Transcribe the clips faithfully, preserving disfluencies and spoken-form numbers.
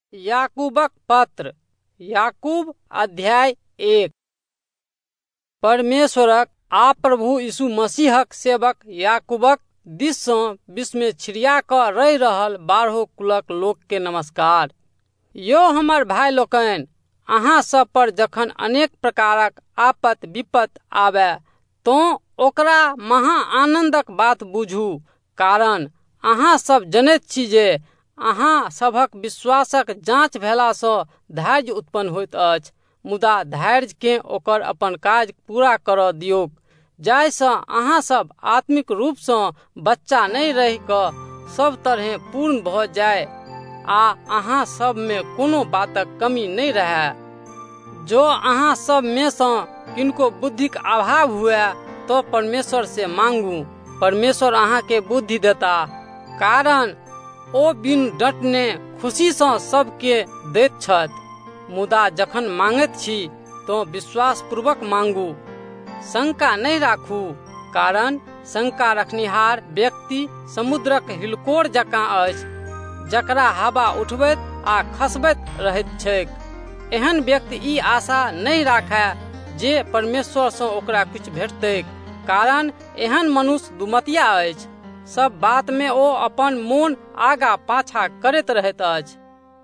याकूबक पत्र याकूब अध्याय एक। परमेश्वरक आ प्रभु यीशु मसीहक सेवक याकूबक दिस सँ विश्वमे छिड़िया कऽ रहि रहल बारहो कुलक लोक के नमस्कार। यो हमर भाई लोकनि, अहाँ सब पर जखन अनेक प्रकारक आपत विपत आबे तँ ओकरा महा आनंदक बात बुझू, कारण अहाँ सब जनैत छी जे अहाँ सभक विश्वासक जाँच भेला सँ धैर्य उत्पन्न होइत अछि। मुदा धैर्य केँ ओकर अपन काज पूरा करऽ दियौक, जाहि सँ अहाँ सब आत्मिक रूप सँ बच्चा नहि रहि कऽ सब तरहे पूर्ण भऽ जाय आ अहाँ सब में कोनो बातक कमी नहि रहै। जो अहाँ सब में सँ किनको बुद्धिक अभाव हुए तो परमेश्वर से मांगू, परमेश्वर अहाँ के बुद्धि देता, कारण ओ बिन डटने खुशी सँ सबके दैत छथि। मुदा जखन मांगैत छी तो विश्वास पूर्वक मांगू, शंका नहीं राखू, कारण शंका रखनिहार व्यक्ति समुद्रक हिलकोर जकाँ अछि, जकरा हवा उठबैत आ खसबैत रहैत छैक। एहन व्यक्ति ई आशा नहीं राखै जे परमेश्वर सँ ओकरा किछु भेटतैक, कारण एहन मनुष्य दुमतिया अछि। सब बात में ओ अपन मोन आगा पाछा करैत रहैत अछि।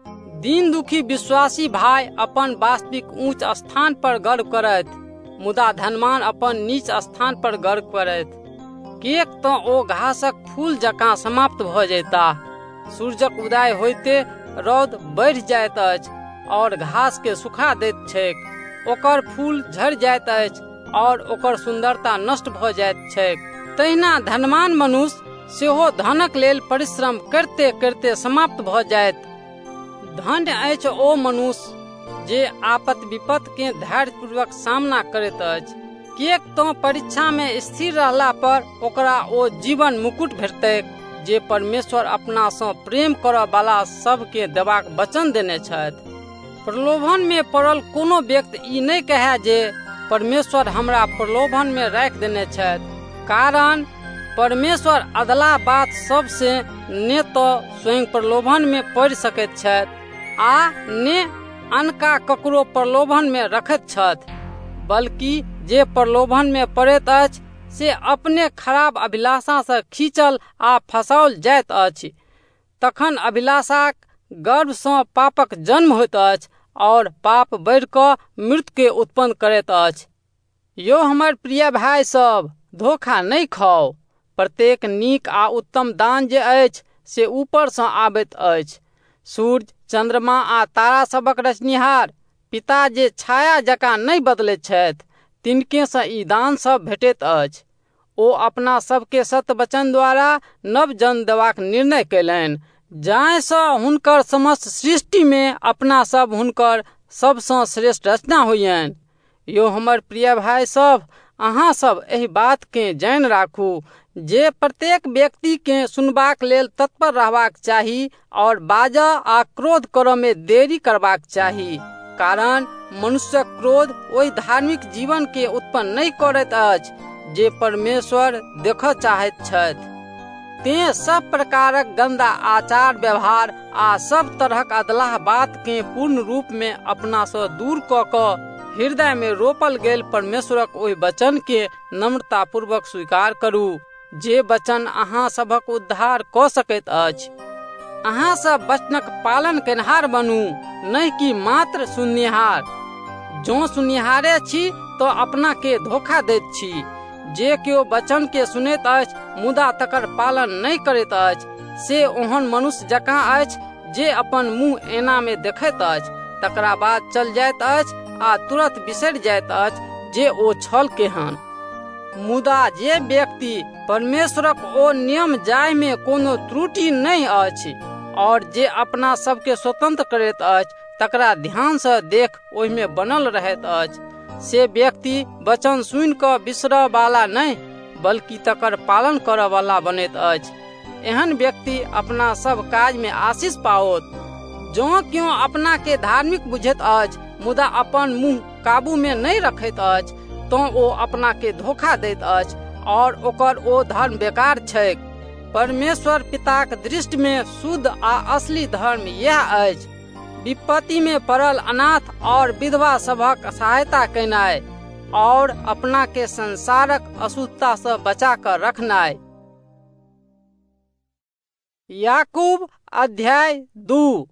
दीन दुखी विश्वासी भाई अपन वास्तविक ऊंच स्थान पर गर्व करैत, मुदा धनवान अपन नीच स्थान पर गर्व करैत। किएक तँ ओ घासक फूल जकाँ समाप्त भऽ जैताह। सूरजक उदय होइते रौद बढ़ि जाइत अछि और घास के सुखा दैत छैक, ओकर फूल झड़ि जाइत अछि और ओकर सुंदरता नष्ट भऽ जाइत छैक। तहिना धनवान मनुष्य सेहो धनक लेल परिश्रम करते करते समाप्त भऽ जाइत। धन्य अछि ओ मनुष्य जे आपत विपत के धैर्यपूर्वक सामना करैत अछि, किएक तँ परीक्षा में स्थिर रहला पर ओकरा ओ जीवन मुकुट भेटतैक जे परमेश्वर अपना सँ प्रेम करऽ वाला सबके देबाक वचन देने छथि। प्रलोभन में पड़ल कोनो व्यक्ति ई नहीं कहै जे परमेश्वर हमरा प्रलोभन में राखि देने छथि, कारण परमेश्वर अदला बात सब से ने तो स्वयं प्रलोभन में पड़ि सकैत छथि आ ने अनका ककरो प्रलोभन में रखैत छथि, बल्कि जे प्रलोभन में पड़ैत अछि से अपने खराब अभिलाषा से खींचल आ फंसाओल जाइत अछि। तखन अभिलाषाक गर्भ सँ पापक जन्म होइत अछि और पाप बढ़ि कऽ मृत्यु के उत्पन्न करैत अछि। यो हमर प्रिय भाई सब, धोखा नहीं खाओ। प्रत्येक नीक आ उत्तम दान जे अछि से ऊपर सँ आबैत अछि। सूर्य, चंद्रमा आ तारा सबक रचनिहार पिता जे छाया जकाँ नहीं बदलैत छथि, तिनके सँ ई दान सब भेटैत अछि। ओ अपना सबके सत्य वचन द्वारा नव जन्म देबाक निर्णय कयलनि, जाहि सँ हुनकर समस्त सृष्टि में अपना सब हुनकर सबसँ श्रेष्ठ रचना होइयनि। यो हमर प्रिय भाई सब, अहाँ सब एहि बात के जानि राखू जे प्रत्येक व्यक्ति के सुनबाक लेल तत्पर रहबाक चाही और बाजऽ आ क्रोध करऽ में देरी करबाक चाही, कारण मनुष्यक क्रोध ओहि धार्मिक जीवन के उत्पन्न नहीं करैत अछि जे परमेश्वर देखऽ चाहैत छथि। तें सब प्रकारक गंदा आचार व्यवहार आ सब तरहक अधलाह बात के पूर्ण रूप में अपना सँ दूर कऽ कऽ हृदय में रोपल गेल परमेश्वरक ओहि वचन के नम्रता पूर्वक स्वीकार करू, जे वचन अहाँ सभक उद्धार कऽ सकैत अछि। अहाँ सब वचनक पालन केनहार बनू, नहीं कि मात्र सुननिहार। जो सुननिहारे छी तो अपना के धोखा दैत छी। जे केओ वचन के सुनैत अछि मुदा तकर पालन नहीं करैत अछि, से ओहन मनुष्य जकाँ अछि जे अपन मुँह एना में देखैत अछि, तकरा बाद चल जाइत अछि आ तुरंत बिसरि जाइत अछि जे ओ छल केहन। मुदा जे व्यक्ति परमेश्वरक ओ नियम जाहि में कोनो त्रुटि नहीं अछि और जे अपना सबके स्वतंत्र करैत अछि, तकरा ध्यान सँ देख ओहि में बनल रहैत अछि, से व्यक्ति वचन सुनि कऽ बिसरऽ वाला नहीं बल्कि तकर पालन करऽ वाला बनैत अछि। एहन व्यक्ति अपना सब काज में आशीष पाओत। जो क्यों अपना के धार्मिक बुझैत अछि मुदा अपन मुँह काबू में नहीं रखैत अछि, तो ओ अपना के धोखा दैत अछि और ओकर ओ धर्म बेकार छैक। परमेश्वर पिताक दृष्टि में शुद्ध आ असली धर्म यह अछि विपत्ति में पड़ल अनाथ और विधवा सभक सहायता केनाय और अपना के संसारक अशुद्धता से बचा कर रखनाय। याकूब अध्याय दू।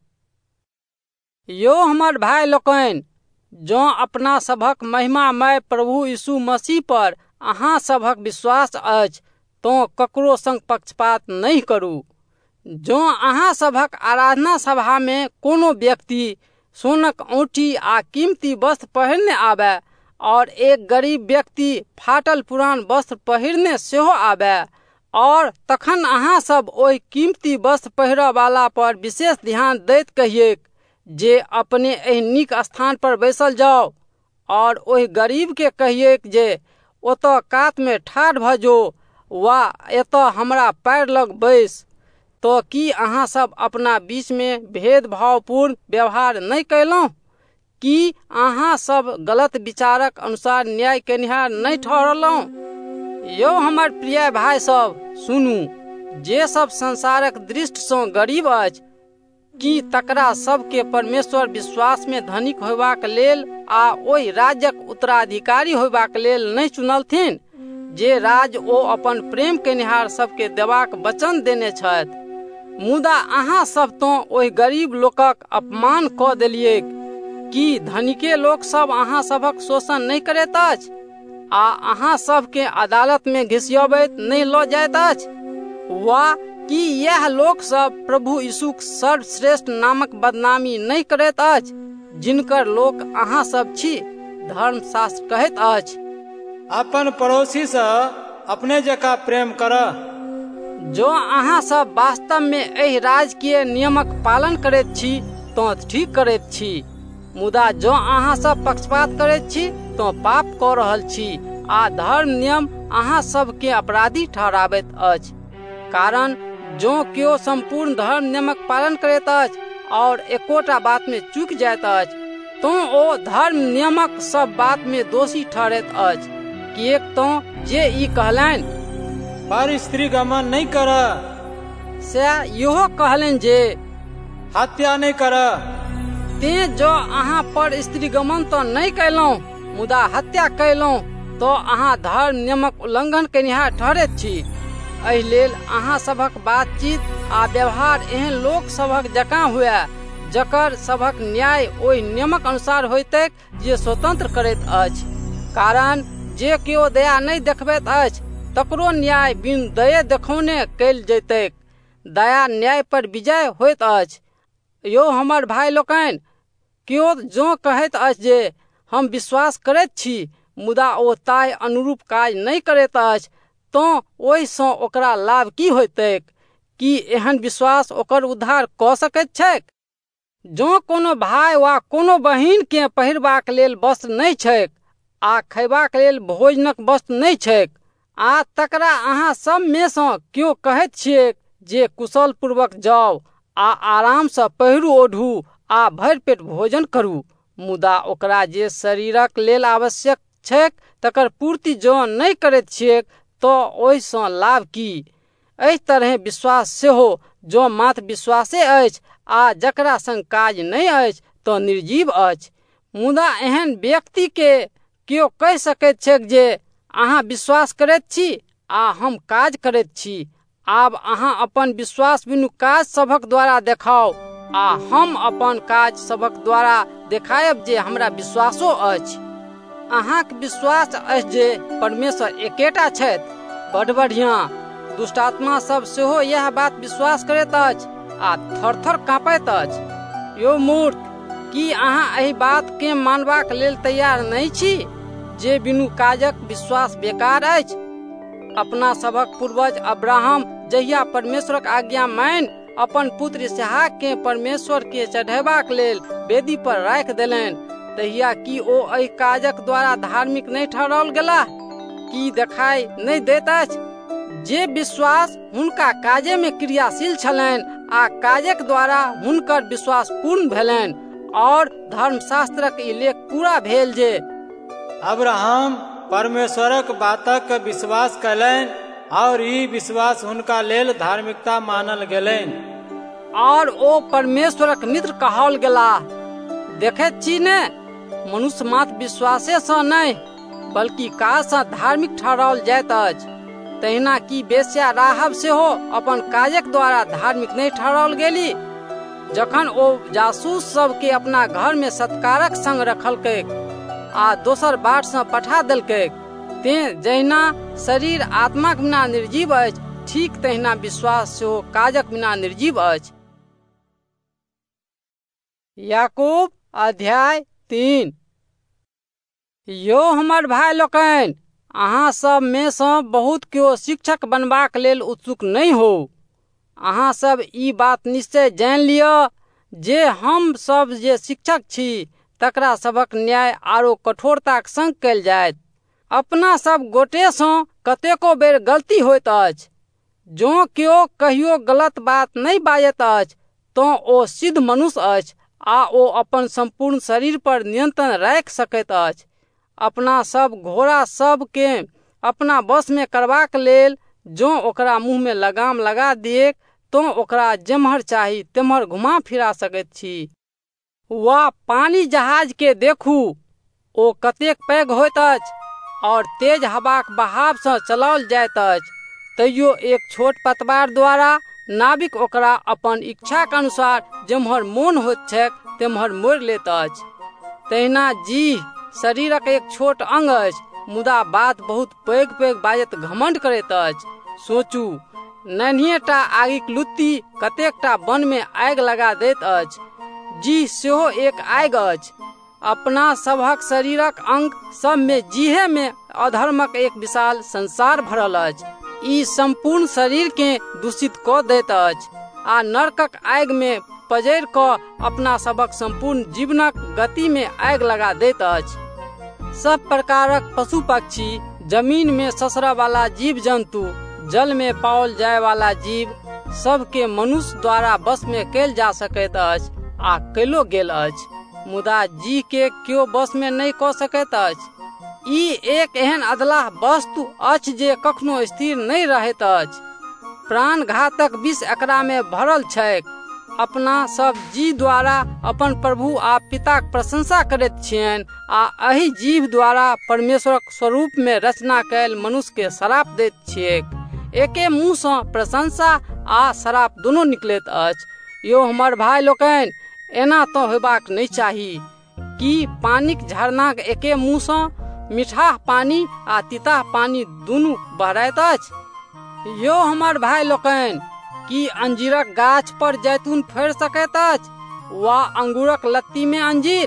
यो हमर भाई लोकनि, जो अपना सभक महिमामय प्रभु यीशु मसीह पर अहाँ सभक विश्वास अछि, तो ककरो संग पक्षपात नहीं करू। जो अहाँ सभक आराधना सभा में कोनो व्यक्ति सोनक औँठी आ कीमती वस्त्र पहिरने आबे और एक गरीब व्यक्ति फाटल पुरान वस्त्र पहिरने सेहो आबे, और तखन अहाँ सब ओहि कीमती वस्त्र पहिरऽ वाला पर विशेष ध्यान दैत कहिएक जे अपने एहि नीक स्थान पर बैसल जाओ, और ओहि गरीब के कहिएक जे ओतऽ कात में ठाढ़ भऽ जो, वा एतऽ हमरा पैर लग बैस। तो की अहाँ सब अपना बीच में भेदभावपूर्ण व्यवहार नहीं कयलहुँ? की अहाँ सब गलत विचारक अनुसार न्याय केनिहार नहीं ठहरलहुँ? यो हमर प्रिय भाई सब, सुनू। जे सब संसारक दृष्टि सँ गरीब अछि, की तकरा सबके परमेश्वर विश्वास में धनिक होयबाक लेल आ ओहि राज्यक उत्तराधिकारी होयबाक लेल नहीं चुनलथिन, जे राज ओ अपन प्रेम केनिहार सबके देबाक वचन देने छथि। मुदा अहाँ सब तो ओहि गरीब लोकक अपमान कऽ देलियै। की धनिके लोक सब अहाँ सभक शोषण नहीं करैत अछि आ अहाँ सबके अदालत में घिसियबैत नहीं लऽ जाइत अछि? वा की यह लोक सब प्रभु यीशुक सर्वश्रेष्ठ नामक बदनामी नहीं करैत अछि, जिनकर लोक अहाँ सब छी? धर्मशास्त्र कहैत अछि, अपन पड़ोसी से अपने जकाँ प्रेम करऽ। जो अहाँ सब वास्तव में एहि राजकीय नियमक पालन करैत छी तो ठीक करैत छी, मुदा जो अहाँ सब पक्षपात करैत छी तो पाप कऽ रहल छी आ धर्म नियम अहाँ सबके अपराधी ठहराबैत अछि। कारण जो केओ संपूर्ण धर्म नियमक पालन करैत अछि और एकोटा बात में चूक जाइत अछि, तो ओ धर्म नियमक सब बात में दोषी ठहरैत अछि। किएक तो जे ई कहलनि, पर स्त्री गमन नहीं करऽ, से इहो कहलनि जे हत्या नहीं करऽ। ते जो अहाँ पर स्त्री गमन तो नहीं कैलहुँ, मुदा हत्या कैलहुँ, तो अहाँ धर्म नियमक उल्लंघन केनिहार ठहरैत छी। एहि लेल अहाँ सभक बातचीत आ व्यवहार एहन लोक सभक जकाँ हुए, जकर सभक न्याय ओहि नियमक अनुसार होइतैक जे स्वतंत्र करैत अछि। कारण जे केओ दया नहीं देखबैत अछि, तकरो न्याय बिन दये देखौने कयल जैतैक। दया न्याय पर विजय होइत अछि। यो हमर भाई लोकनि, केओ जो कहैत अछि जे हम विश्वास करैत छी, मुदा ओ ताहि अनुरूप काज नहीं करैत अछि, तो ओहि सँ ओकरा लाभ की होइतैक? की एहन विश्वास ओकर उद्धार कऽ सकैत छैक? जो कोनो भाई वा कोनो बहिन के पहिरबाक लेल वस्त्र नहीं छैक आ खयबाक लेल भोजनक वस्तु नहीं छैक, आ तकरा अहाँ सब में सँ केओ कहैत छियै जे कुशल पूर्वक जाउ आ आराम सँ पहिरू ओढ़ू आ भरि पेट भोजन करू, मुदा ओकरा जे शरीरक लेल आवश्यक छैक तकर पूर्ति जो नहीं करैत छियै, तो ओहि सँ लाभ की? एहि तरह विश्वास सेहो जो मात्र विश्वासे अछि आ जकरा संग काज नहीं अछि, तो निर्जीव अछि। मुदा एहन व्यक्ति के केओ कहि सकैत छैक जे अहाँ विश्वास करैत छी आ हम काज करैत छी। आब अहाँ अपन विश्वास बिनु काज सभक द्वारा देखाओ, आ हम अपन काज सभक द्वारा देखायब जे हमरा विश्वासो अछि। अहाँक विश्वास अछि जे परमेश्वर एकेटा छथि, बड़ बढ़िया। दुष्टात्मा सब सेहो यह बात विश्वास करैत अछि आ थरथर काँपैत अछि। यो मूर्ख, की अहाँ एहि बात के मानबाक लेल तैयार नहीं छी जे बिनु काजक विश्वास बेकार अछि? अपना सबक पूर्वज अब्राहम जहिया परमेश्वरक आज्ञा मानि अपन पुत्र इसहाक के परमेश्वर के चढ़ेबाक लेल वेदी पर राखि देलनि, तहिया की ओ एहि काजक द्वारा धार्मिक नहीं ठहराओल गेलाह? की देखाई नहीं दैत अछि जे विश्वास हुनका काजे में क्रियाशील छलनि आ काजक द्वारा हुनकर विश्वास पूर्ण भेलनि, और धर्मशास्त्रक ई लेख पूरा भेल जे अब्राहम परमेश्वरक बातक विश्वास कयलनि और ई विश्वास हुनका लेल धार्मिकता मानल गेलनि। और ओ परमेश्वरक मित्र कहल गेलाह। देखैत छी ने, मनुष्य मात्र विश्वासे सँ नहि बल्कि काज सँ धार्मिक ठहराओल जाइत अछि। तहिना कि वेश्या राहब सेहो अपन काजक द्वारा धार्मिक नहि ठहराओल गेली। जखन ओ जासूस सबके अपना घर में सत्कारक संग रखलकै आ दोसर बाट सँ पठा देलकै, तें जहिना शरीर आत्माक बिना निर्जीव अछि, ठीक तहिना विश्वास सेहो काजक बिना निर्जीव अछि। याकूब अध्याय तीन। यो हमर भाई लोकनि, अहाँ सब में सँ बहुत केओ शिक्षक बनबाक लेल उत्सुक नहीं हो। अहाँ सब ई बात निश्चय जान लिअ जे हम सब जे शिक्षक छी तकरा सबक न्याय आरो कठोरताक संग कयल जायत। अपना सब गोटे सँ कतेको बेर गलती होइत अछि। जँ केओ कहियो गलत बात नहीं बाजैत अछि तऽ ओ सिद्ध मनुष्य अछि आ ओ अपन संपूर्ण शरीर पर नियंत्रण राखि सकैत अछि। अपना सब घोड़ा सब के अपना बस में करबाक लेल जँ ओकरा मुँह में लगाम लगा दिए तो ओकरा जेम्हर चाही तेम्हर घुमा फिरा सकैत छी। वा पानी जहाज के देखू, ओ कतेक पैघ होइत अछि और तेज हवाक बहाव सँ चलाओल जाइत अछि। तैयो एक छोट पतवार द्वारा नाविक ओकरा अपन इच्छाक अनुसार जेम्हर मोन होइत छैक तेम्हर मोड़ि लैत अछि। तहिना जीह शरीरक एक छोट अंग अछि, मुदा बात बहुत पैघ पैघ बाजैत घमंड करैत अछि। सोचू, नन्हिएटा आगिक लुत्ती कतेकटा वन में आगि लगा दैत अछि। जीह सेहो एक आगि अछि। अपना सभक शरीरक अंग सब में जीहे में अधर्मक एक विशाल संसार भरल अछि। ई संपूर्ण शरीर के दूषित कऽ दैत अछि आ नरकक आगि में पजरि कऽ अपना सबक संपूर्ण जीवनक गति में आगि लगा दैत अछि। सब प्रकारक पशु पक्षी, जमीन में ससरऽ वाला जीव जंतु, जल में पाओल जाय वाला जीव सबके मनुष्य द्वारा बस में कयल जा सकैत अछि आ कयलो गेल अछि, मुदा जी के केओ बस में नहीं कऽ सकैत अछि। ई एक एहन अधलाह वस्तु अछि जे कखनो स्थिर नहीं रहैत अछि। प्राणघातक विष एकरा में भरल छैक। अपना सब जी द्वारा अपन प्रभु आ पिताक प्रशंसा करैत छियनि आ एहि जीव द्वारा परमेश्वरक स्वरूप में रचना कयल मनुष्य के श्राप दैत छियैक। एके मुँह सँ प्रशंसा आ श्राप दुनू निकलैत अछि। यो हमर भाई लोकनि, एना तऽ होयबाक नहीं चाही। कि पानिक झरनाक एके मुँह सँ मीठाह पानी आ तीताह पानी दुनू बहराइत अछि? यो हमर भाई लोकनि, की अंजीरक गाछ पर जैतून फड़ि सकैत अछि वा अंगूरक लत्ती में अंजीर?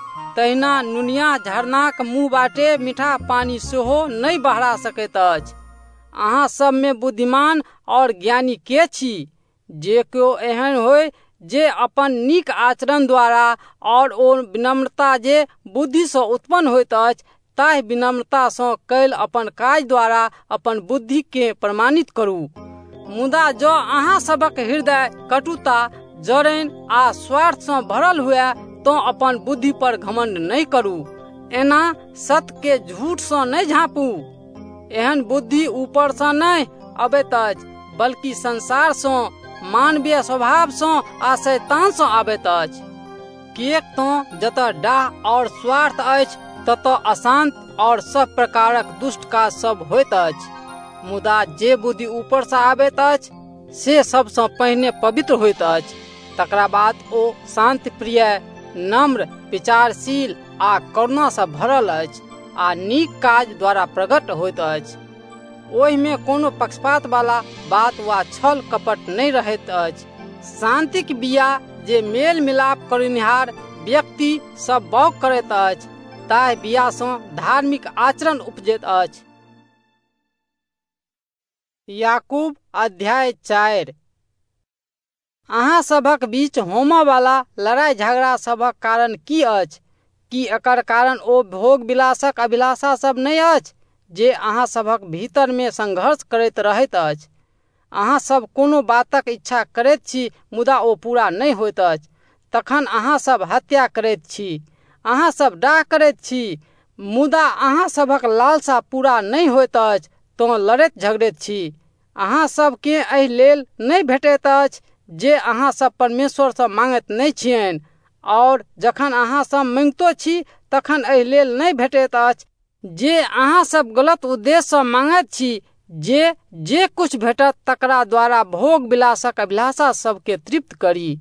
तहिना नुनिया झरनाक मुँह बाटे मीठा पानी सेहो नहीं बहरा सकैत अछि। अहाँ सब में बुद्धिमान और ज्ञानी के छी? जे केओ एहन होय जे अपन नीक आचरण द्वारा और ओ विनम्रता जे बुद्धि सँ उत्पन्न होइत अछि ताहि विनम्रता सँ कैल अपन काज द्वारा अपन बुद्धि के प्रमाणित करू। मुदा जो अहाँ सबक हृदय कटुता, जरन आ स्वार्थ सँ भरल हुए तो अपन बुद्धि पर घमंड नहीं करू। एना सत्य के झूठ सँ नहीं झाँपू। एहन बुद्धि ऊपर सँ नहीं अबैत अछि बल्कि संसार सँ, मानवीय स्वभाव सँ आ शैतान सँ आबैत अछि। किएक तऽ जतऽ डाह और स्वार्थ अछि ततऽ अशांत और सब प्रकारक दुष्ट काज सब होइत अछि। मुदा जे बुद्धि ऊपर सँ आबैत अछि से सब सँ पहिने पवित्र होइत अछि, तकरा बाद ओ शांति प्रिय, नम्र, विचारशील आ करुणा सँ भरल अछि आ नीक काज द्वारा प्रकट होइत अछि। ओहि में कोनो पक्षपात वाला बात वा छल कपट नहीं रहैत अछि। शांतिक बिया जे मेल मिलाप करनिहार व्यक्ति सब बौग करैत अछि, ताहि बिया सँ धार्मिक आचरण उपजैत अछि। याकूब अध्याय चारि। अहाँ सभक बीच होमय वाला लड़ाई झगड़ा सभक कारण की अछि? कि एकर कारण ओ भोग विलासक अभिलाषा सब नहीं अछि जे अहाँ सभक भीतर में संघर्ष करैत रहैत अछि? अहाँ सब कोनो बातक इच्छा करैत छी मुदा ओ पूरा नहीं होइत अछि, तखन अहाँ सब हत्या करैत छी। अहाँ सब डाह करैत छी मुदा अहाँ सभक लालसा पूरा नहीं होइत अछि तो लड़ैत झगड़ैत छी। अहाँ सब के एहि लेल नहीं भेटैत अछि जे अहाँ सब परमेश्वरसँ मांगैत नहि छियनि, और जखन अहाँ सब मांगितो छी तखन एहि लेल नहि भेटैत अछि जे अहाँ सब गलत उद्देश्यसँ मांगैत छी, जे जे कुछ भेटत तकरा द्वारा भोग विलासक अभिलाषा सबके तृप्त करी।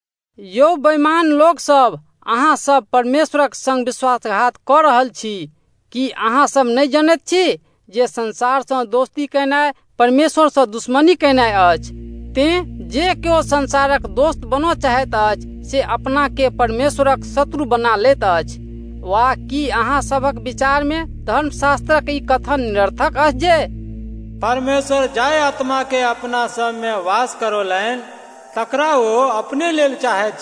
यौ बेईमान लोग सब, अहाँ सब परमेश्वरक संग विश्वासघात कऽ रहल छी। कि अहाँ सब नहि जानैत छी जे संसारसँ दोस्ती केनाइ परमेश्वरसँ दुश्मनी केनाइ अछि? तेँ जे केओ संसारक दोस्त बनऽ चाहैत अछि से अपना के परमेश्वरक शत्रु बना लैत अछि। वा की अहाँ सभक विचार में धर्मशास्त्रक ई कथन निरर्थक अछि जे परमेश्वर जाय आत्मा के अपना सब में वास करोलनि तकरा ओ अपने लेल चाहैत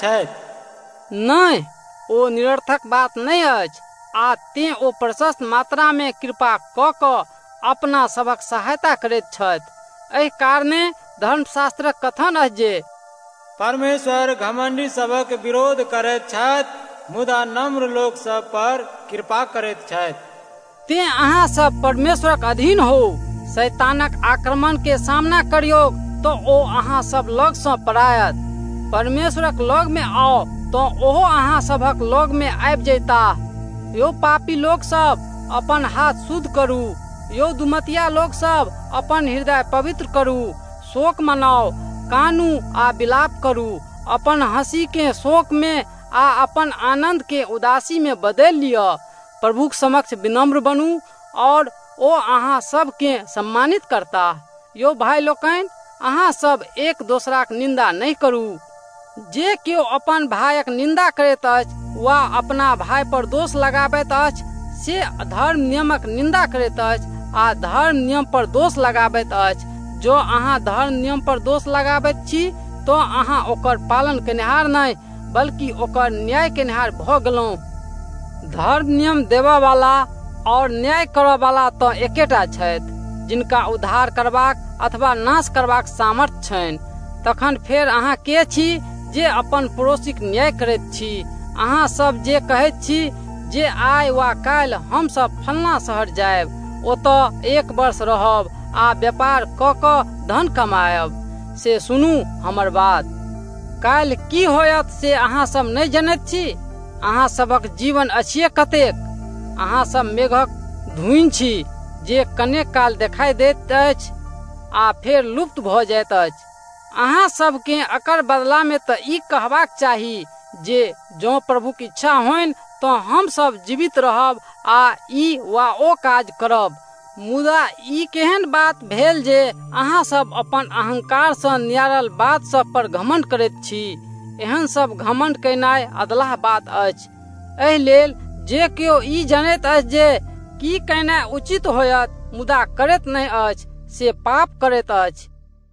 छथि? नहि, ओ निरर्थक बात नहि अछि। आ तें ओ प्रशस्त मात्रा में कृपा कऽ कऽ अपना सभक सहायता करैत छथि। एहि कारणे धर्मशास्त्रक कथन अछि जे परमेश्वर घमंडी सबक विरोध करैत छथि, मुदा नम्र लोक सब पर कृपा करैत छथि। तें अहाँ सब परमेश्वरक अधीन हो, शैतानक आक्रमण के सामना करियो तो ओ अहाँ सब लग सँ परायत। परमेश्वरक लग में आओ तो ओहो अहाँ सभक लग में आबि जैता। यो पापी लोग सब, अपन हाथ शुद्ध करू। यो दुमतिया लोग सब, अपन हृदय पवित्र करू। शोक मनाओ, कानू आ विलाप करू। अपन हंसी के शोक में आ अपन आनंद के उदासी में बदल लिया। प्रभुक समक्ष विनम्र बनू और ओ अहाँ सब के सम्मानित करता। यो भाई लोकनि, अहाँ सब एक दोसराक निंदा नहीं करू। जे केओ अपन भाइक निंदा करैत अछि वा अपना भाई पर दोष लगाबैत अछि से धर्म नियमक निंदा करैत अछि आ धर्म नियम पर दोष लगाबैत अछि। जो अहाँ धर्म नियम पर दोष लगाबैत छी तो अहाँ ओकर पालन केनिहार नहीं बल्कि ओकर न्याय केनिहार भऽ गेलौं। धर्म नियम देबऽ वाला और न्याय करऽ वाला तो एकेटा छथि, जिनका उद्धार करबाक अथवा नाश करबाक सामर्थ्य छनि। तखन फेर अहाँ के छी जे अपन पड़ोसीक न्याय करैत छी? अहाँ सब जे कहैत छी जे आइ वा काल्हि हम सब फलना शहर जायब, ओतऽ एक वर्ष रहब आ व्यापार कऽ कऽ धन कमायब, से सुनू हमर बात। काल्हि की होयत से अहाँ सब नहीं जनैत छी? अहाँ सबक जीवन अछि कतेक? अहाँ सब मेघक धुइन छी जे कने काल देखाई दैत अछि आ फेर लुप्त भऽ जाइत अछि। अहाँ सबके एकर बदला में तऽ ई कहबाक चाही जे जँ प्रभुक इच्छा होइन तो हम सब जीवित रहब आ ई वा ओ काज करब। मुदा ई केहन बात भेल जे अहाँ सब अपन अहंकार सँ नियारल बात सब पर घमंड करैत छी? एहन सब घमंड केनाइ अधलाह बात अछि। एहि लेल जे केओ ई जानैत अछि जे की केनाइ उचित होयत मुदा करैत नहीं अछि, से पाप करैत अछि।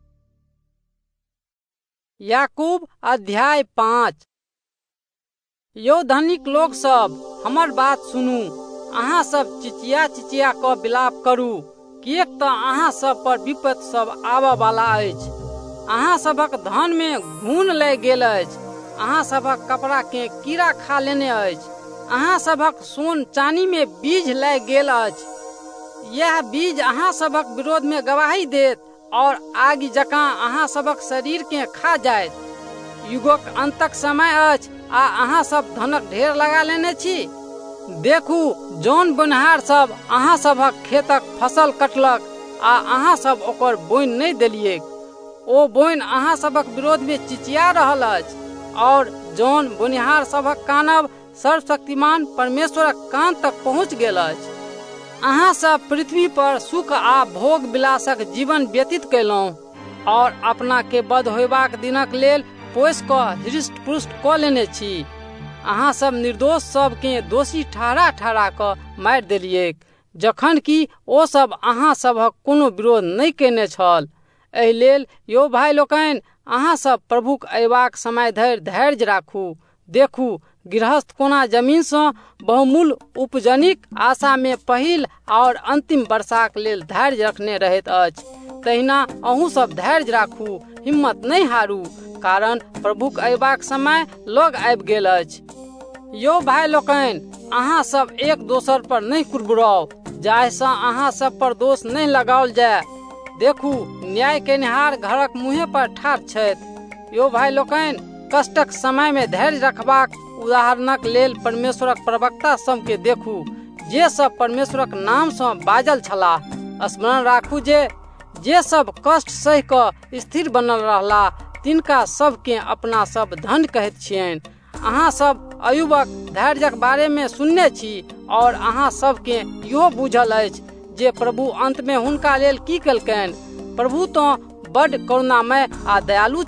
याकूब अध्याय पाँच। यो धनिक लोग सब, हमर बात सुनू। अहाँ सब चिचिया चिचिया कऽ विलाप करू, किएक तऽ अहाँ सब पर विपत्ति सब आबऽ वाला अछि। अहाँ सबक धन में घून लागि गेल अछि, अहाँ सबक कपड़ा के कीड़ा खा लेने अछि। अहाँ सबक सोन चानी में बीज लागि गेल अछि। यह बीज अहाँ सबक विरोध में गवाही देत और आगि जकाँ अहाँ सबक शरीर के खा जायत। युगक अंतक समय अछि आ अहाँ सब धनक ढेर लगा लेने छी। देखू, जौन बोनिहार सब अहाँ सबक खेतक फसल कटलक आ अहाँ सब ओकर बोनि नहीं देलियै, ओ बोनि अहाँ सबक विरोध में चिचिया रहल अछि। और जौन बोनिहार सबक कानब सर्वशक्तिमान परमेश्वरक कान तक पहुँच गेल अछि। अहाँ सब पृथ्वी पर सुख आ भोग विलासक जीवन व्यतीत कयलहुँ और अपना के बद होयबाक दिनक लेल पोसि कऽ हृष्ट पुष्ट कऽ लेने छी। अहाँ सब निर्दोष सबके दोषी ठहरा ठहरा कऽ मारि देलियै, जखन कि ओ सब अहाँ सभक कोनो विरोध नहीं केने छल। एहि लेल यो भाई लोकनि, अहाँ सब प्रभुक अयबाक समय धरि धैर्य राखू। देखू, गृहस्थ कोना जमीन सँ बहुमूल्य उपजनिक आशा में पहिल और अंतिम वर्षाक लेल धैर्य रखने रहैत अछि, तहिना अहूँ सब धैर्य राखू, हिम्मत नहीं हारू, कारण प्रभुक अयबाक समय लग आबि गेल अछि। यो भाई लोकनि, अहाँ सब एक दोसर पर नहीं कुड़बुराउ, जाहिसँ अहाँ सब पर दोष नहीं लगाओल जाय। देखू, न्याय केनिहार घरक मुँहे पर ठाढ़ छथि। यो भाई लोकनि, कष्टक समय में धैर्य रखबाक उदाहरणक लेल परमेश्वरक प्रवक्ता सब के देखू, जे सब परमेश्वरक नाम से बाजल छलाह। स्मरण राखू जे जे सब कष्ट सहि कऽ स्थिर बनल रहला, तिनका सबके अपना सब धन्य कहैत छियनि। अहाँ सब अयुबक धैर्यक बारे में सुनने छी, और अहाँ सबके इहो बुझल अछि जे प्रभु अंत में हुनका लेल की केलकनि। प्रभु तो बड़ करुणामय आ दयालु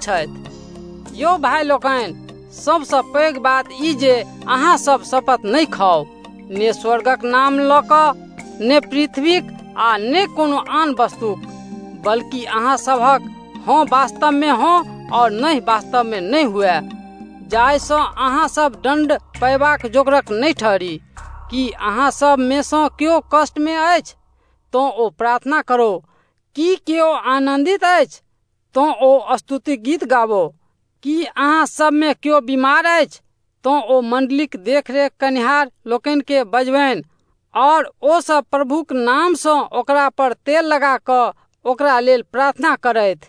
छथि। यो भाई लोकनि, सबसँ पैघ बात ई जे अहाँ सब शपथ नहीं खाओ, ने स्वर्गक नाम लऽ कऽ, ने पृथ्वीक आ ने कोनो आन वस्तुक, बल्कि अहाँ सबहक हाँ वास्तव में हाँ और नहीं वास्तव में नहीं हुए, जाहिसँ अहाँ सब दंड पैबाक जोगरक नहीं ठहरी। कि अहाँ सब में सँ केओ कष्ट में अछि तो ओ प्रार्थना करो, कि केओ आनंदित अछि तो ओ स्तुति गीत गाबो, कि अहाँ सब में केओ बीमार अछि तो ओ मंडलीक देखरेख कनिहार लोकनि के बजबनि, और ओ सब प्रभुक नाम सँ ओकरा पर तेल लगा कऽ ओकरा लेल प्रार्थना करथि।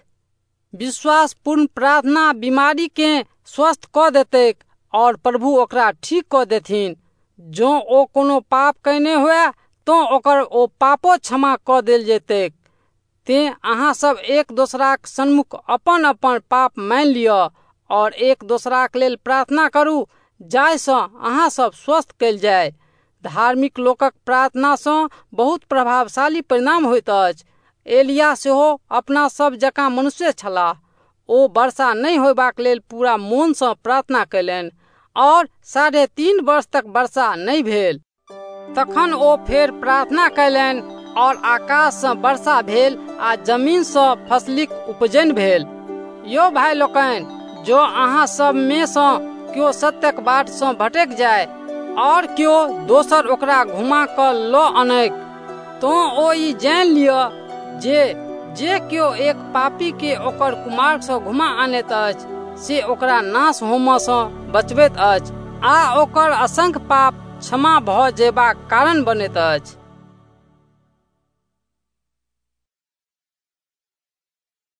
विश्वास पूर्ण प्रार्थना बीमारी के स्वस्थ कऽ देतैक, और प्रभु ओकरा ठीक कऽ देथिन। जो ओ कोनो पाप कयने हुए तो ओकर ओ पापो क्षमा कऽ देल जेतैक। ते अहाँ सब एक दोसराक सन्मुख अपन अपन पाप मान लिअ, और एक दोसराक लेल प्रार्थना करू, जाहिसँ अहाँ सब स्वस्थ कयल जाय। धार्मिक लोकक प्रार्थना सँ बहुत प्रभावशाली परिणाम होइत अछि। एलिया सेहो अपना सब जकाँ मनुष्य छलाह। ओ वर्षा नहीं होयबाक लेल पूरा मोन सँ प्रार्थना कयलनि, और साढ़े तीन वर्ष तक वर्षा नहीं भेल। तखन ओ फेर प्रार्थना कयलनि, और आकाश सँ वर्षा भेल आ जमीन सँ फसलिक उपजन भेल। यो भाई लोकनि, जो अहाँ सब में सँ केओ सत्यक बाट सँ भटक जाय, और केओ दोसर ओकरा घुमा कऽ लऽ अनैक, तो ओ ई जान लिअ जे जे केओ एक पापी के ओकर कुमार्ग सँ घुमा आनैत अछि, से ओकरा नाश होमऽ सँ बचबैत अछि, आ ओकर असंख्य पाप क्षमा भऽ जेबाक कारण बनैत अछि।